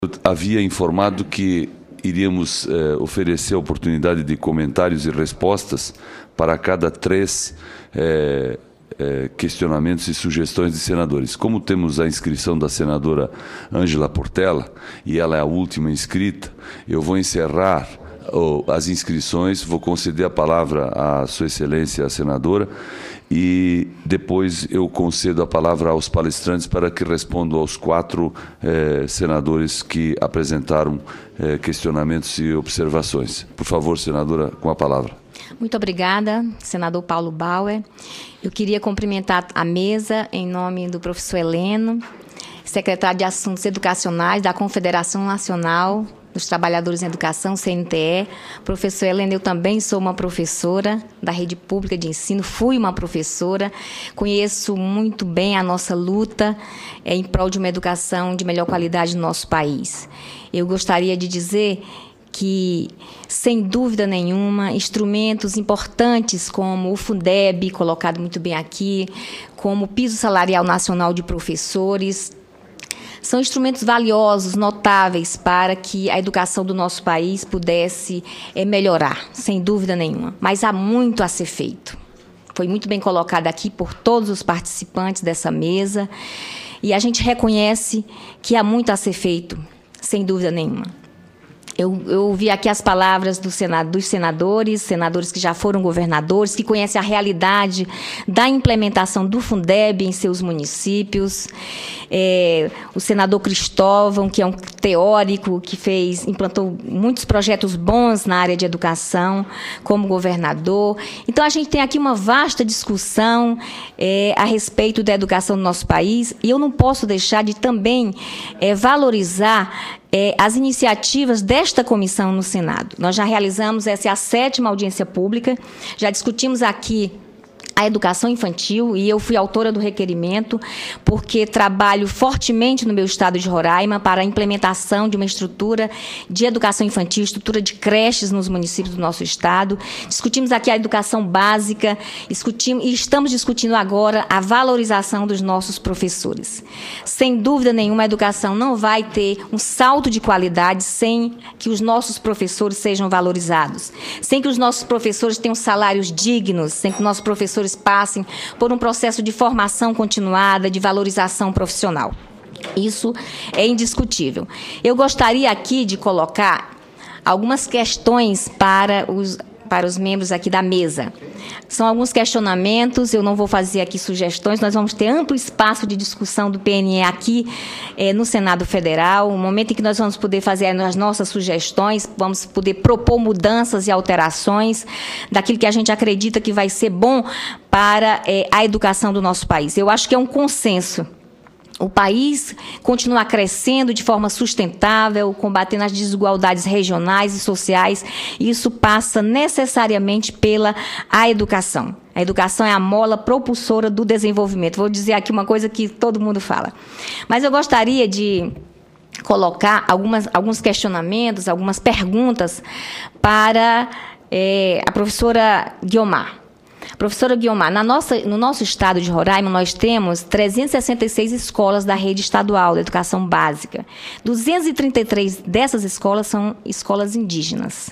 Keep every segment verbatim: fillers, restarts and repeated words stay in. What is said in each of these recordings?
Eu havia informado que iríamos eh, oferecer a oportunidade de comentários e respostas para cada três eh, eh, questionamentos e sugestões de senadores. Como temos a inscrição da senadora Ângela Portela, e ela é a última inscrita, eu vou encerrar oh, as inscrições, vou conceder a palavra à Sua Excelência, a senadora, e depois eu concedo a palavra aos palestrantes para que respondam aos quatro eh, senadores que apresentaram eh, questionamentos e observações. Por favor, senadora, com a palavra. Muito obrigada, senador Paulo Bauer. Eu queria cumprimentar a mesa em nome do professor Heleno, secretário de Assuntos Educacionais da Confederação Nacional dos Trabalhadores em Educação, C N T E. Professor Helena, eu também sou uma professora da rede pública de ensino, fui uma professora, conheço muito bem a nossa luta é, em prol de uma educação de melhor qualidade no nosso país. Eu gostaria de dizer que, sem dúvida nenhuma, instrumentos importantes como o Fundeb, colocado muito bem aqui, como o Piso Salarial Nacional de Professores, são instrumentos valiosos, notáveis, para que a educação do nosso país pudesse é, melhorar, sem dúvida nenhuma. Mas há muito a ser feito. Foi muito bem colocado aqui por todos os participantes dessa mesa, e a gente reconhece que há muito a ser feito, sem dúvida nenhuma. Eu, eu ouvi aqui as palavras do Senado, dos senadores, senadores que já foram governadores, que conhecem a realidade da implementação do Fundeb em seus municípios. É, o senador Cristóvão, que é um teórico, que fez, implantou muitos projetos bons na área de educação, como governador. Então, a gente tem aqui uma vasta discussão é, a respeito da educação do nosso país, e eu não posso deixar de também é, valorizar É, as iniciativas desta comissão no Senado. Nós já realizamos, essa é a sétima audiência pública, já discutimos aqui a educação infantil, e eu fui autora do requerimento, porque trabalho fortemente no meu estado de Roraima para a implementação de uma estrutura de educação infantil, estrutura de creches nos municípios do nosso estado. Discutimos aqui a educação básica, discutimos, e estamos discutindo agora a valorização dos nossos professores. Sem dúvida nenhuma, a educação não vai ter um salto de qualidade sem que os nossos professores sejam valorizados, sem que os nossos professores tenham salários dignos, sem que os nossos professores passem por um processo de formação continuada, de valorização profissional. Isso é indiscutível. Eu gostaria aqui de colocar algumas questões para os, para os membros aqui da mesa. São alguns questionamentos, eu não vou fazer aqui sugestões, nós vamos ter amplo espaço de discussão do P N E aqui eh, no Senado Federal, um momento em que nós vamos poder fazer as nossas sugestões, vamos poder propor mudanças e alterações daquilo que a gente acredita que vai ser bom para eh, a educação do nosso país. Eu acho que é um consenso. O país continuar crescendo de forma sustentável, combatendo as desigualdades regionais e sociais, e isso passa necessariamente pela a educação. A educação é a mola propulsora do desenvolvimento. Vou dizer aqui uma coisa que todo mundo fala. Mas eu gostaria de colocar algumas, alguns questionamentos, algumas perguntas para é, a professora Guiomar. Professora Guiomar, na nossa, no nosso estado de Roraima, nós temos trezentas e sessenta e seis escolas da rede estadual de educação básica. duzentas e trinta e três dessas escolas são escolas indígenas.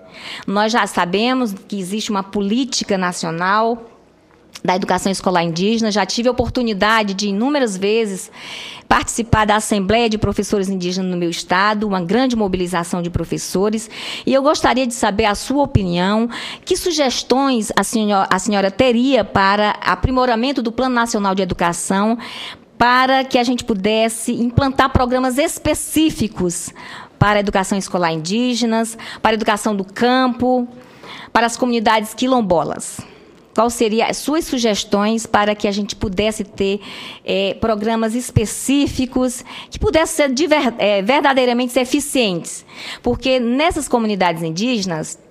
Nós já sabemos que existe uma política nacional da educação escolar indígena, já tive a oportunidade de, inúmeras vezes, participar da Assembleia de Professores Indígenas no meu estado, uma grande mobilização de professores, e eu gostaria de saber a sua opinião, que sugestões a senhora, a senhora teria para aprimoramento do Plano Nacional de Educação, para que a gente pudesse implantar programas específicos para a educação escolar indígenas, para a educação do campo, para as comunidades quilombolas. Quais seriam as suas sugestões para que a gente pudesse ter é, programas específicos que pudessem ser de ver, é, verdadeiramente ser eficientes? Porque nessas comunidades indígenas,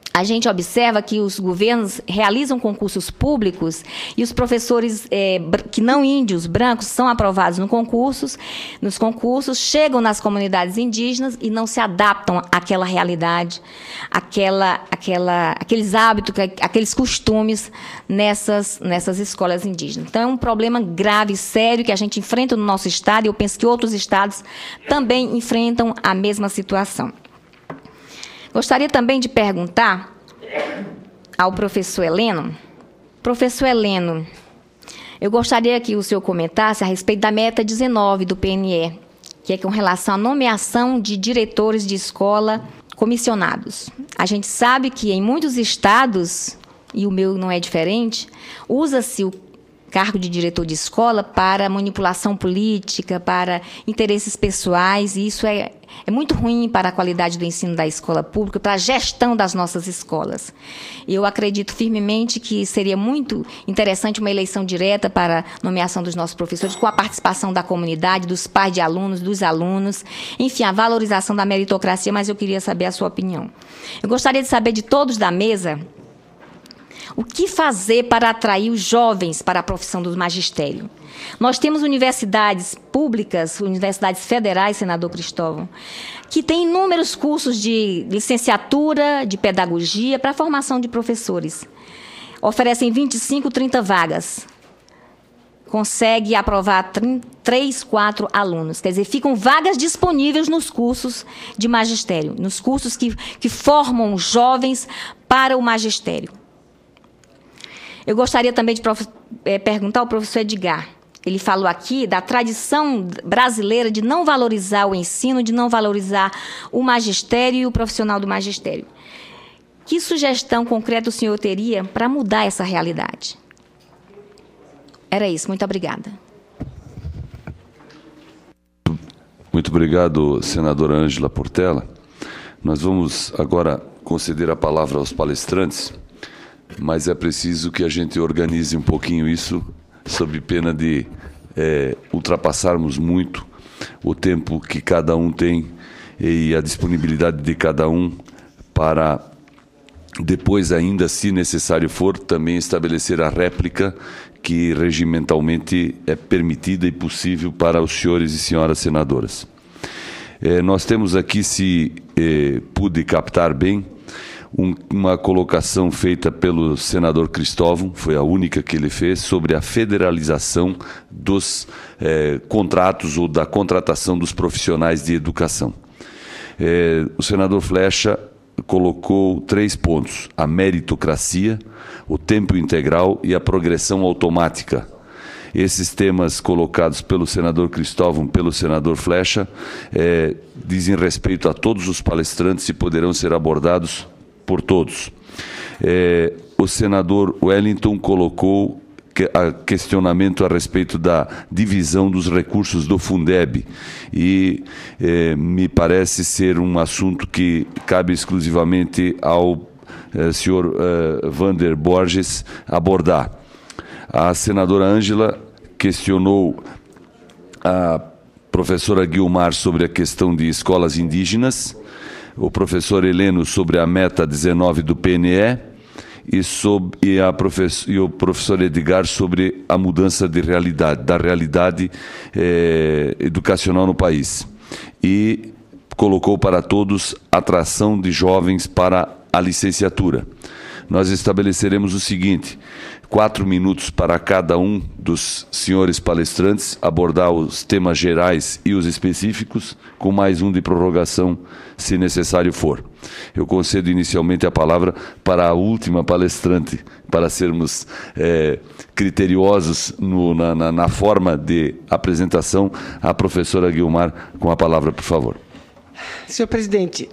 a gente observa que os governos realizam concursos públicos e os professores é, que não índios, brancos, são aprovados no concursos, nos concursos, chegam nas comunidades indígenas e não se adaptam àquela realidade, àquela, àquela, àqueles hábitos, aqueles costumes nessas, nessas escolas indígenas. Então, é um problema grave, sério, que a gente enfrenta no nosso estado, e eu penso que outros estados também enfrentam a mesma situação. Gostaria também de perguntar ao professor Heleno. Professor Heleno, eu gostaria que o senhor comentasse a respeito da meta dezenove do P N E, que é com relação à nomeação de diretores de escola comissionados. A gente sabe que em muitos estados, e o meu não é diferente, usa-se o cargo de diretor de escola para manipulação política, para interesses pessoais, e isso é, é muito ruim para a qualidade do ensino da escola pública, para a gestão das nossas escolas. Eu acredito firmemente que seria muito interessante uma eleição direta para a nomeação dos nossos professores, com a participação da comunidade, dos pais de alunos, dos alunos, enfim, a valorização da meritocracia, mas eu queria saber a sua opinião. Eu gostaria de saber de todos da mesa o que fazer para atrair os jovens para a profissão do magistério. Nós temos universidades públicas, universidades federais, senador Cristóvão, que têm inúmeros cursos de licenciatura, de pedagogia, para a formação de professores. Oferecem vinte e cinco, trinta vagas. Consegue aprovar três, quatro alunos. Quer dizer, ficam vagas disponíveis nos cursos de magistério, nos cursos que, que formam jovens para o magistério. Eu gostaria também de prof... é, perguntar ao professor Edgar. Ele falou aqui da tradição brasileira de não valorizar o ensino, de não valorizar o magistério e o profissional do magistério. Que sugestão concreta o senhor teria para mudar essa realidade? Era isso. Muito obrigada. Muito obrigado, senadora Ângela Portela. Nós vamos agora conceder a palavra aos palestrantes, mas é preciso que a gente organize um pouquinho isso, sob pena de é, ultrapassarmos muito o tempo que cada um tem e a disponibilidade de cada um para depois, ainda, se necessário for, também estabelecer a réplica que regimentalmente é permitida e possível para os senhores e senhoras senadoras. É, nós temos aqui, se é, pude captar bem, Um, uma colocação feita pelo senador Cristóvão, foi a única que ele fez, sobre a federalização dos eh, contratos ou da contratação dos profissionais de educação. Eh, o senador Flecha colocou três pontos: a meritocracia, o tempo integral e a progressão automática. Esses temas colocados pelo senador Cristóvão, pelo senador Flecha, eh, dizem respeito a todos os palestrantes e poderão ser abordados por todos. É, o senador Wellington colocou que, a questionamento a respeito da divisão dos recursos do Fundeb, e é, me parece ser um assunto que cabe exclusivamente ao é, senhor é, Vander Borges abordar. A senadora Ângela questionou a professora Guilmar sobre a questão de escolas indígenas, o professor Heleno sobre a meta dezenove do P N E e, sobre, e, a professor, e o professor Edgar sobre a mudança de realidade, da realidade eh, educacional no país. E colocou para todos a atração de jovens para a licenciatura. Nós estabeleceremos o seguinte: quatro minutos para cada um dos senhores palestrantes abordar os temas gerais e os específicos, com mais um de prorrogação, se necessário for. Eu concedo inicialmente a palavra para a última palestrante, para sermos é, criteriosos no, na, na, na forma de apresentação. A professora Guilmar, com a palavra, por favor. Senhor presidente,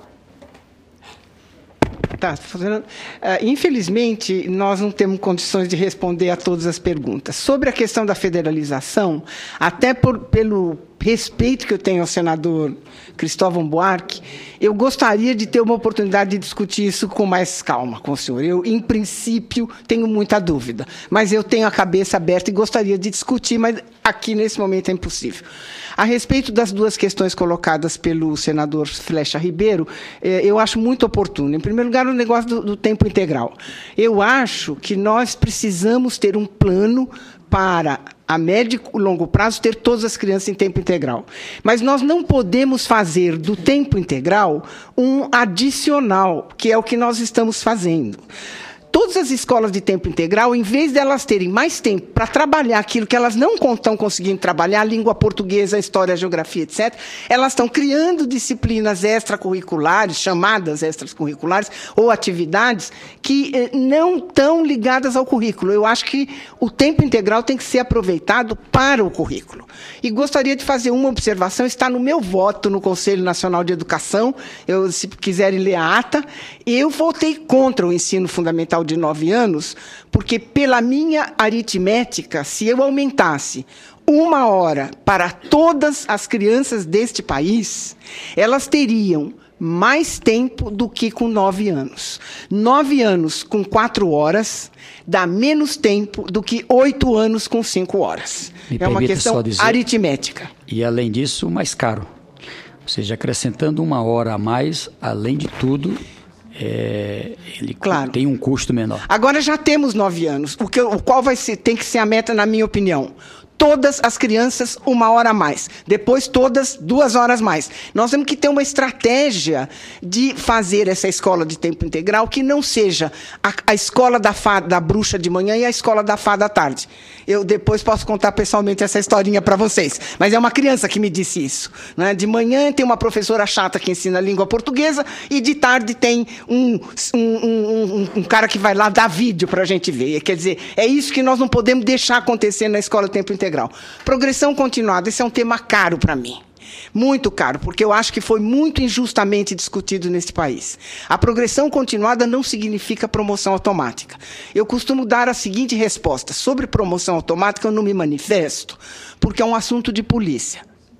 Tá, uh, infelizmente, nós não temos condições de responder a todas as perguntas. Sobre a questão da federalização, até por, pelo respeito que eu tenho ao senador Cristóvão Buarque, eu gostaria de ter uma oportunidade de discutir isso com mais calma com o senhor. Eu, em princípio, tenho muita dúvida, mas eu tenho a cabeça aberta e gostaria de discutir, mas aqui, nesse momento, é impossível. A respeito das duas questões colocadas pelo senador Flecha Ribeiro, eu acho muito oportuno. Em primeiro lugar, o negócio do, do tempo integral. Eu acho que nós precisamos ter um plano para, a médio e longo prazo, ter todas as crianças em tempo integral. Mas nós não podemos fazer do tempo integral um adicional, que é o que nós estamos fazendo. Todas as escolas de tempo integral, em vez de elas terem mais tempo para trabalhar aquilo que elas não estão conseguindo trabalhar, a língua portuguesa, a história, a geografia, etcétera, elas estão criando disciplinas extracurriculares, chamadas extracurriculares, ou atividades que eh, não estão ligadas ao currículo. Eu acho que o tempo integral tem que ser aproveitado para o currículo. E gostaria de fazer uma observação, está no meu voto no Conselho Nacional de Educação, eu, se quiserem ler a ata, eu votei contra o ensino fundamental de nove anos, porque, pela minha aritmética, se eu aumentasse uma hora para todas as crianças deste país, elas teriam mais tempo do que com nove anos. Nove anos com quatro horas dá menos tempo do que oito anos com cinco horas. Me é uma questão dizer, aritmética. E, além disso, mais caro. Ou seja, acrescentando uma hora a mais, além de tudo, É, ele claro. tem um custo menor. Agora já temos nove anos, o, que, o qual vai ser, tem que ser a meta, na minha opinião. Todas as crianças, uma hora a mais. Depois, todas, duas horas a mais. Nós temos que ter uma estratégia de fazer essa escola de tempo integral que não seja a, a escola da, fada, da bruxa de manhã e a escola da fada à tarde. Eu depois posso contar pessoalmente essa historinha para vocês. Mas é uma criança que me disse isso. Né? De manhã tem uma professora chata que ensina a língua portuguesa e de tarde tem um, um, um, um, um cara que vai lá dar vídeo para a gente ver. Quer dizer, é isso que nós não podemos deixar acontecer na escola de tempo integral. Integral. Progressão continuada, esse é um tema caro para mim. Muito caro, porque eu acho que foi muito injustamente discutido nesse país. A progressão continuada não significa promoção automática. Eu costumo dar a seguinte resposta. Sobre promoção automática, eu não me manifesto, porque é um assunto de polícia.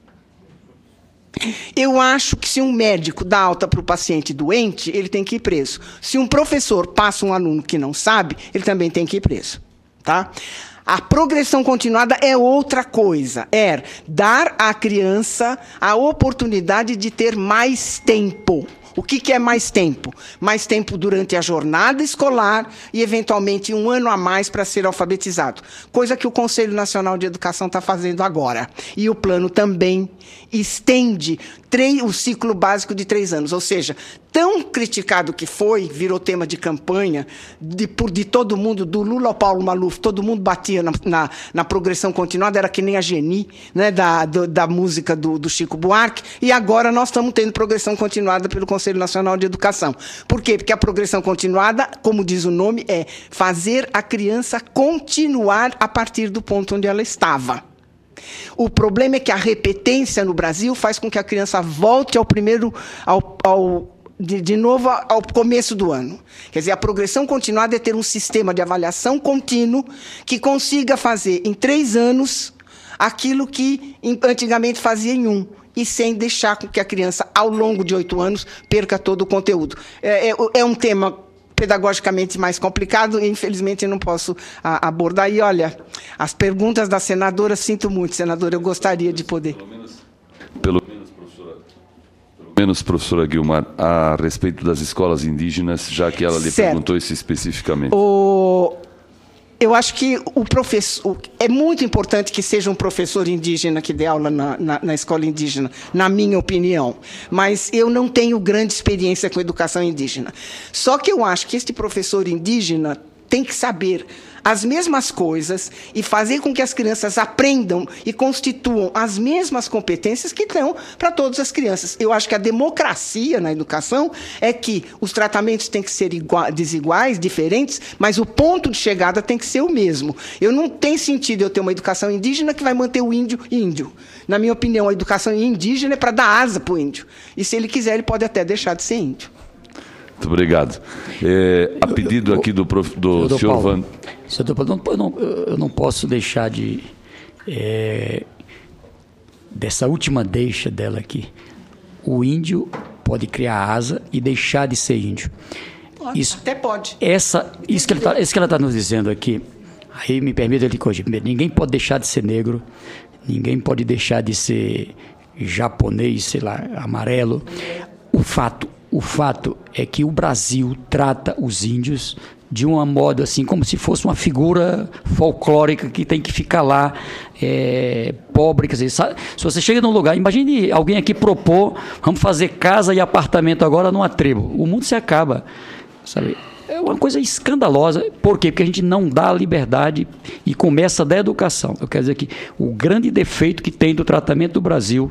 Eu acho que se um médico dá alta para o paciente doente, ele tem que ir preso. Se um professor passa um aluno que não sabe, ele também tem que ir preso. Tá? A progressão continuada é outra coisa, é dar à criança a oportunidade de ter mais tempo. O que, que é mais tempo? Mais tempo durante a jornada escolar e, eventualmente, um ano a mais para ser alfabetizado. Coisa que o Conselho Nacional de Educação está fazendo agora. E o plano também estende o ciclo básico de três anos. Ou seja, tão criticado que foi, virou tema de campanha, de, por, de todo mundo, do Lula ao Paulo Maluf, todo mundo batia na, na, na progressão continuada, era que nem a Geni, né, da, do, da música do, do Chico Buarque, e agora nós estamos tendo progressão continuada pelo Conselho Nacional de Educação. Por quê? Porque a progressão continuada, como diz o nome, é fazer a criança continuar a partir do ponto onde ela estava. O problema é que a repetência no Brasil faz com que a criança volte ao primeiro, ao, ao, de, de novo ao começo do ano. Quer dizer, a progressão continuada é ter um sistema de avaliação contínuo que consiga fazer em três anos aquilo que antigamente fazia em um, e sem deixar com que a criança, ao longo de oito anos, perca todo o conteúdo. É, é, é um tema pedagogicamente mais complicado e, infelizmente, eu não posso a, abordar. E, olha, as perguntas da senadora, sinto muito, senadora, eu gostaria de poder. Pelo menos, pelo menos, professora, pelo menos, professora Guilmar, a respeito das escolas indígenas, já que ela lhe certo. perguntou isso especificamente. O... Eu acho que o professor, é muito importante que seja um professor indígena que dê aula na, na, na escola indígena, na minha opinião. Mas eu não tenho grande experiência com educação indígena. Só que eu acho que este professor indígena tem que saber as mesmas coisas e fazer com que as crianças aprendam e constituam as mesmas competências que estão para todas as crianças. Eu acho que a democracia na educação é que os tratamentos têm que ser iguais, desiguais, diferentes, mas o ponto de chegada tem que ser o mesmo. Eu não tem sentido eu ter uma educação indígena que vai manter o índio índio. Na minha opinião, a educação indígena é para dar asa para o índio. E se ele quiser, ele pode até deixar de ser índio. Muito obrigado. É, a pedido aqui do, prof, do, do senhor Van... Senhor Paulo, eu não, eu não posso deixar de é, dessa última deixa dela aqui. O índio pode criar asa e deixar de ser índio. Pode, isso, até pode. Essa, isso, que ela tá, isso que ela está nos dizendo aqui, aí me permita ele corrigir. Ninguém pode deixar de ser negro, ninguém pode deixar de ser japonês, sei lá, amarelo. O fato, o fato é que o Brasil trata os índios de uma modo assim, como se fosse uma figura folclórica que tem que ficar lá, é, pobre. Quer dizer, sabe, se você chega num lugar, imagine alguém aqui propor, vamos fazer casa e apartamento agora numa tribo. O mundo se acaba, sabe? É uma coisa escandalosa. Por quê? Porque a gente não dá liberdade e começa da educação. Eu quero dizer que o grande defeito que tem do tratamento do Brasil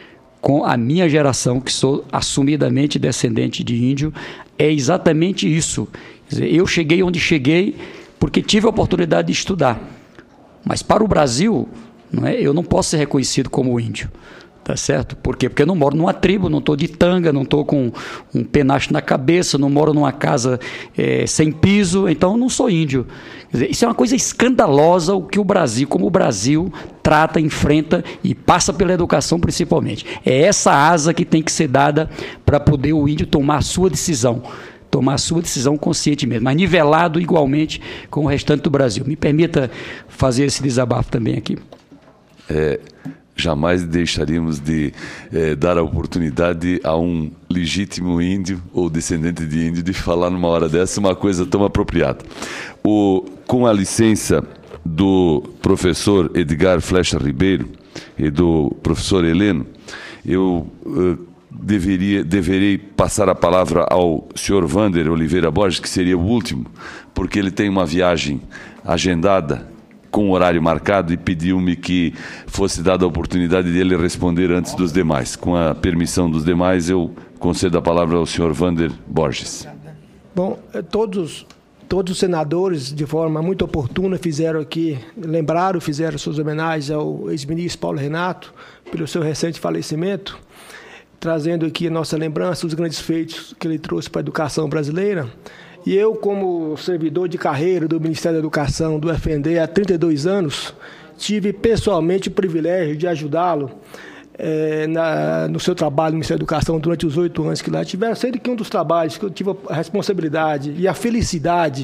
com a minha geração, que sou assumidamente descendente de índio, é exatamente isso. Quer dizer, eu cheguei onde cheguei porque tive a oportunidade de estudar. Mas para o Brasil, não é, eu não posso ser reconhecido como índio. Tá certo? Por quê? Porque eu não moro numa tribo, não estou de tanga, não estou com um penacho na cabeça, não moro numa casa é, sem piso, então eu não sou índio. Quer dizer, isso é uma coisa escandalosa o que o Brasil, como o Brasil trata, enfrenta e passa pela educação principalmente. É essa asa que tem que ser dada para poder o índio tomar a sua decisão. Tomar a sua decisão conscientemente, mas nivelado igualmente com o restante do Brasil. Me permita fazer esse desabafo também aqui. É... Jamais deixaríamos de eh, dar a oportunidade a um legítimo índio ou descendente de índio de falar numa hora dessa uma coisa tão apropriada. O, com a licença do professor Edgar Flecha Ribeiro e do professor Heleno, eu uh, deveria, deverei passar a palavra ao senhor Wander Oliveira Borges, que seria o último, porque ele tem uma viagem agendada com horário marcado e pediu-me que fosse dada a oportunidade de ele responder antes dos demais. Com a permissão dos demais, eu concedo a palavra ao senhor Wander Borges. Bom, todos, todos os senadores, de forma muito oportuna, fizeram aqui, lembraram, fizeram suas homenagens ao ex-ministro Paulo Renato, pelo seu recente falecimento, trazendo aqui a nossa lembrança dos grandes feitos que ele trouxe para a educação brasileira. E eu, como servidor de carreira do Ministério da Educação, do F N D, há trinta e dois anos, tive pessoalmente o privilégio de ajudá-lo é, na, no seu trabalho no Ministério da Educação durante os oito anos que lá tiveram, sendo que um dos trabalhos que eu tive a responsabilidade e a felicidade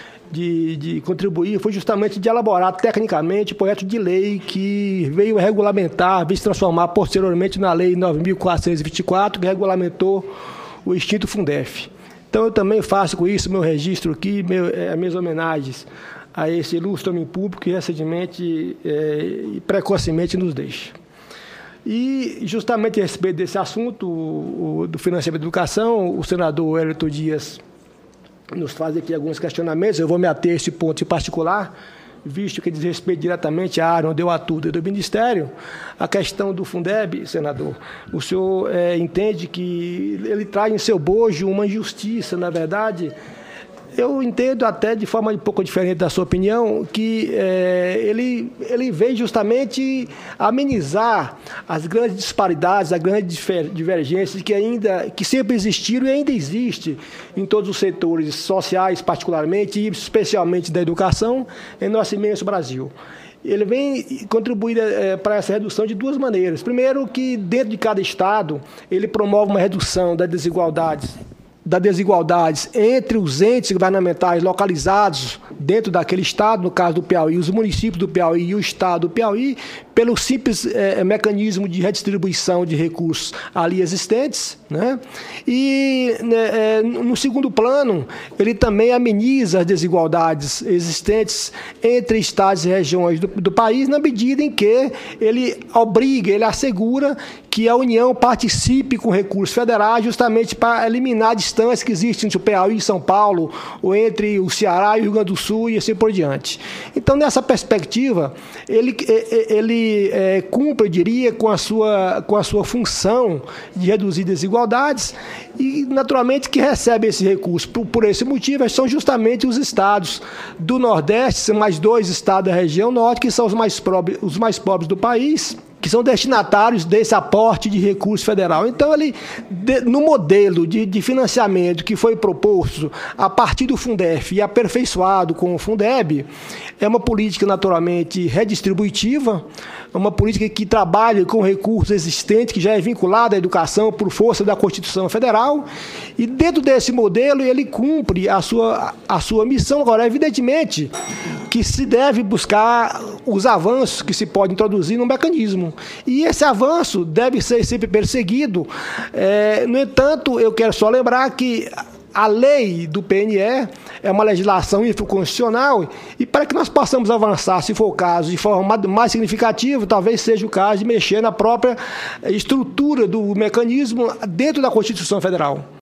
de, de contribuir foi justamente de elaborar tecnicamente o projeto de lei que veio regulamentar, veio se transformar posteriormente na Lei nove mil quatrocentos e vinte e quatro, que regulamentou o extinto Fundef. Então, eu também faço com isso meu registro aqui, meu, é, minhas homenagens a esse ilustre homem público que recentemente é, e precocemente nos deixa. E, justamente a respeito desse assunto, o, o, do financiamento da educação, o senador Wellington Dias nos faz aqui alguns questionamentos. Eu vou me ater a esse ponto em particular, visto que diz respeito diretamente à área onde eu atuo do Ministério. A questão do Fundeb, senador, o senhor é, entende que ele traz em seu bojo uma injustiça, na verdade. Eu entendo até de forma um pouco diferente da sua opinião, que é, ele, ele veio justamente amenizar as grandes disparidades, as grandes divergências que, ainda, que sempre existiram e ainda existe em todos os setores sociais, particularmente, e especialmente da educação, em nosso imenso Brasil. Ele vem contribuir é, para essa redução de duas maneiras. Primeiro, que dentro de cada estado, ele promove uma redução das desigualdades, das desigualdades entre os entes governamentais localizados dentro daquele estado, no caso do Piauí, os municípios do Piauí e o estado do Piauí, pelo simples é, mecanismo de redistribuição de recursos ali existentes, né? E né, é, no segundo plano, ele também ameniza as desigualdades existentes entre estados e regiões do, do país, na medida em que ele obriga, ele assegura que a União participe com recursos federais justamente para eliminar a distância que existe entre o Piauí e São Paulo, ou entre o Ceará e o Rio Grande do Sul e assim por diante. Então, nessa perspectiva, ele, ele é, cumpre, eu diria, com a, sua, com a sua função de reduzir desigualdades e, naturalmente, que recebe esse recurso. Por, por esse motivo, são justamente os estados do Nordeste, são mais dois estados da região Norte, que são os mais pobres, os mais pobres do país, que são destinatários desse aporte de recurso federal. Então, ele, de, no modelo de, de financiamento que foi proposto a partir do Fundef e aperfeiçoado com o Fundeb, é uma política naturalmente redistributiva, uma política que trabalha com recursos existentes, que já é vinculado à educação por força da Constituição Federal, e dentro desse modelo ele cumpre a sua, a sua missão. Agora, evidentemente que se deve buscar os avanços que se podem introduzir no mecanismo, e esse avanço deve ser sempre perseguido. É, no entanto, eu quero só lembrar que a lei do P N E é uma legislação infraconstitucional, e para que nós possamos avançar, se for o caso, de forma mais significativa, talvez seja o caso de mexer na própria estrutura do mecanismo dentro da Constituição Federal.